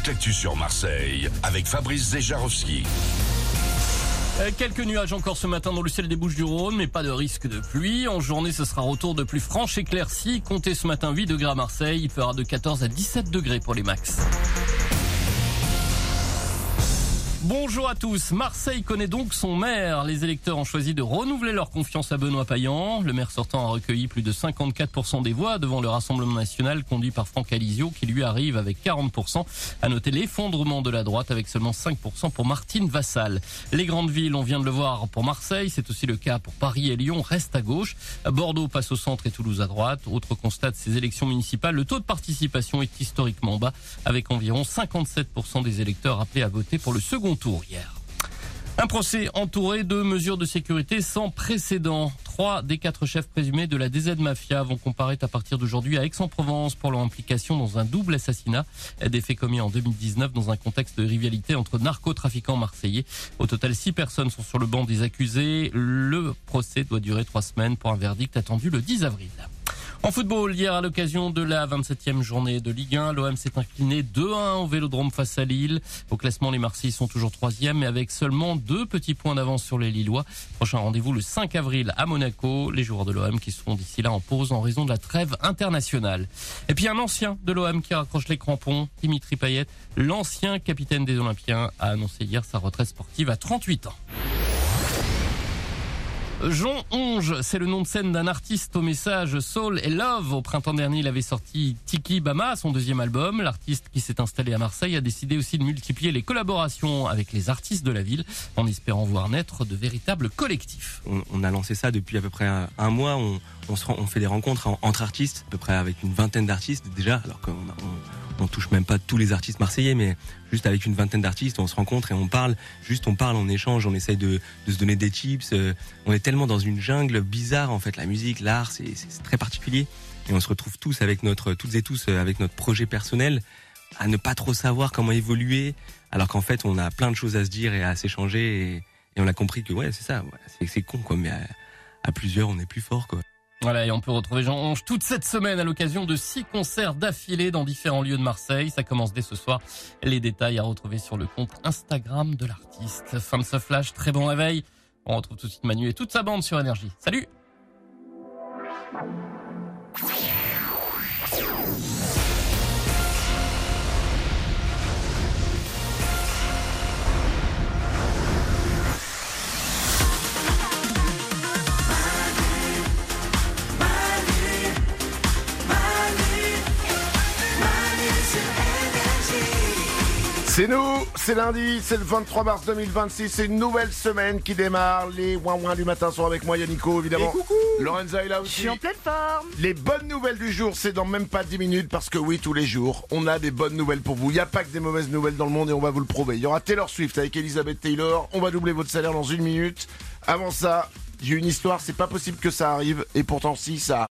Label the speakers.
Speaker 1: toute l'actu sur Marseille avec Fabrice Zejarowski.
Speaker 2: Quelques nuages encore ce matin dans le ciel des Bouches-du-Rhône, mais pas de risque de pluie. En journée, ce sera retour de plus franche éclaircie. Comptez ce matin 8 degrés à Marseille. Il fera de 14 à 17 degrés pour les max. Bonjour à tous. Marseille connaît donc son maire. Les électeurs ont choisi de renouveler leur confiance à Benoît Payan. Le maire sortant a recueilli plus de 54% des voix devant le Rassemblement national conduit par Franck Alizio qui lui arrive avec 40%. À noter l'effondrement de la droite avec seulement 5% pour Martine Vassal. Les grandes villes, on vient de le voir pour Marseille. C'est aussi le cas pour Paris et Lyon. Reste à gauche. Bordeaux passe au centre et Toulouse à droite. Autre constat de ces élections municipales, le taux de participation est historiquement bas avec environ 57% des électeurs appelés à voter pour le second tour hier. Un procès entouré de mesures de sécurité sans précédent. 3 des 4 chefs présumés de la DZ Mafia vont comparaître à partir d'aujourd'hui à Aix-en-Provence pour leur implication dans un double assassinat. Des faits commis en 2019 dans un contexte de rivalité entre narcotrafiquants marseillais. Au total, 6 personnes sont sur le banc des accusés. Le procès doit durer 3 semaines pour un verdict attendu le 10 avril. En football, hier à l'occasion de la 27e journée de Ligue 1, l'OM s'est incliné 2-1 au Vélodrome face à Lille. Au classement, les Marseillais sont toujours 3e, mais avec seulement 2 petits points d'avance sur les Lillois. Prochain rendez-vous le 5 avril à Monaco. Les joueurs de l'OM qui seront d'ici là en pause en raison de la trêve internationale. Et puis un ancien de l'OM qui raccroche les crampons, Dimitri Payet, l'ancien capitaine des Olympiens, a annoncé hier sa retraite sportive à 38 ans. Jean Onge, c'est le nom de scène d'un artiste au message Soul et Love. Au printemps dernier, il avait sorti Tiki Bama, son 2e album. L'artiste qui s'est installé à Marseille a décidé aussi de multiplier les collaborations avec les artistes de la ville en espérant voir naître de véritables collectifs.
Speaker 3: On a lancé ça depuis à peu près un mois. On fait des rencontres entre artistes, à peu près avec une vingtaine d'artistes déjà, alors qu'on touche même pas tous les artistes marseillais, mais juste avec une vingtaine d'artistes, on se rencontre et on parle, on échange, on essaye de se donner des tips. On est tellement dans une jungle bizarre en fait, la musique, l'art, c'est très particulier. Et on se retrouve toutes et tous avec notre projet personnel, à ne pas trop savoir comment évoluer, alors qu'en fait on a plein de choses à se dire et à s'échanger, et on a compris que ouais, c'est ça, c'est con quoi, mais à plusieurs on est plus fort quoi.
Speaker 2: Voilà, et on peut retrouver Jean Onge toute cette semaine à l'occasion de 6 concerts d'affilée dans différents lieux de Marseille. Ça commence dès ce soir. Les détails à retrouver sur le compte Instagram de l'artiste. Fin de ce flash, très bon réveil. On retrouve tout de suite Manu et toute sa bande sur Énergie. Salut!
Speaker 4: C'est nous, c'est lundi, c'est le 23 mars 2026, c'est une nouvelle semaine qui démarre. Les ouin-ouin du matin sont avec moi, Yannico évidemment.
Speaker 5: Et coucou.
Speaker 4: Lorenza est là aussi.
Speaker 5: Je suis en pleine forme.
Speaker 4: Les bonnes nouvelles du jour, c'est dans même pas 10 minutes parce que oui, tous les jours, on a des bonnes nouvelles pour vous. Il n'y a pas que des mauvaises nouvelles dans le monde et on va vous le prouver. Il y aura Taylor Swift avec Elizabeth Taylor, on va doubler votre salaire dans 1 minute. Avant ça, j'ai une histoire, c'est pas possible que ça arrive et pourtant si, ça